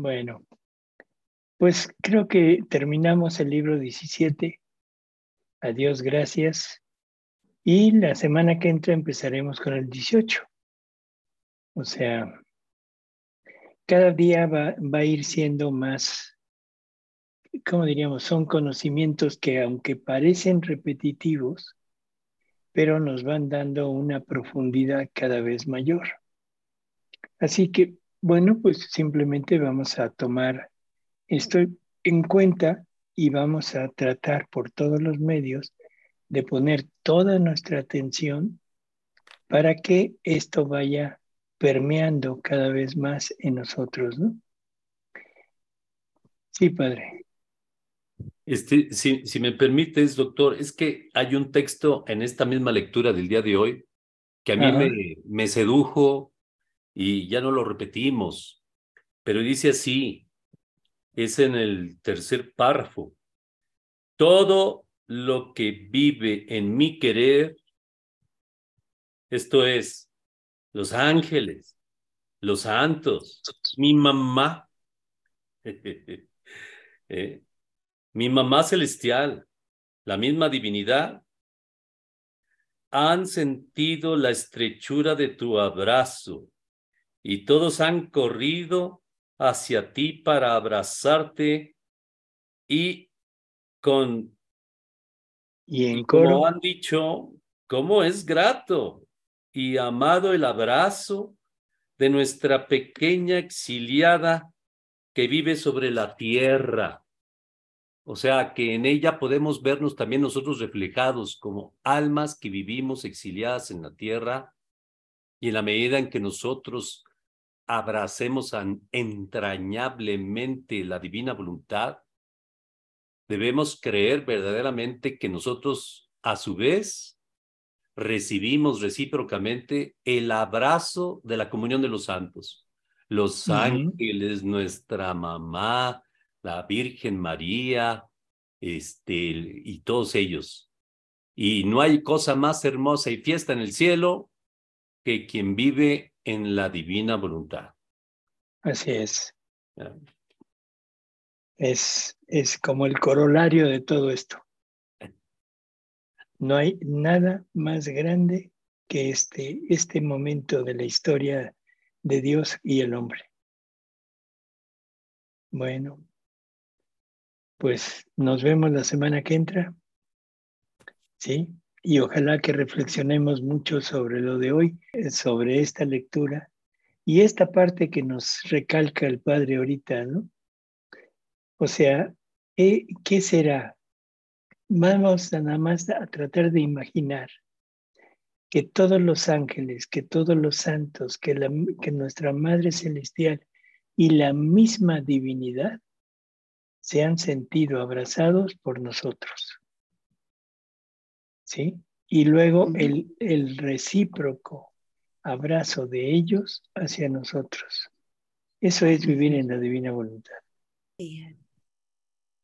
Bueno, pues creo que terminamos el libro 17. A Dios gracias. Y la semana que entra empezaremos con el 18. O sea, cada día va a ir siendo más, ¿cómo diríamos? Son conocimientos que aunque parecen repetitivos, pero nos van dando una profundidad cada vez mayor. Así que, bueno, pues simplemente vamos a tomar esto en cuenta y vamos a tratar por todos los medios de poner toda nuestra atención para que esto vaya permeando cada vez más en nosotros, ¿no? Sí, padre. Si me permites, doctor, es que hay un texto en esta misma lectura del día de hoy que a mí Ajá. me sedujo y ya no lo repetimos, pero dice así, es en el tercer párrafo: todo lo que vive en mi querer, esto es, los ángeles, los santos, mi mamá, eh, mi mamá celestial, la misma divinidad, han sentido la estrechura de tu abrazo y todos han corrido hacia ti para abrazarte y con, Y y en como coro, han dicho, cómo es grato y amado el abrazo de nuestra pequeña exiliada que vive sobre la tierra. O sea, que en ella podemos vernos también nosotros reflejados como almas que vivimos exiliadas en la tierra, y en la medida en que nosotros abracemos entrañablemente la divina voluntad, debemos creer verdaderamente que nosotros, a su vez, recibimos recíprocamente el abrazo de la comunión de los santos. Los ujú, ángeles, nuestra mamá, la Virgen María, y todos ellos. Y no hay cosa más hermosa y fiesta en el cielo que quien vive en la divina voluntad. así es. ¿Ya? Es como el corolario de todo esto. No hay nada más grande que este momento de la historia de Dios y el hombre. Bueno, pues nos vemos la semana que entra, ¿sí? Y ojalá que reflexionemos mucho sobre lo de hoy, sobre esta lectura y esta parte que nos recalca el Padre ahorita, ¿no? O sea, ¿qué será? Vamos a nada más a tratar de imaginar que todos los ángeles, que todos los santos, que nuestra Madre Celestial y la misma divinidad se han sentido abrazados por nosotros, ¿sí? Y luego el recíproco abrazo de ellos hacia nosotros. Eso es vivir en la divina voluntad. Sí.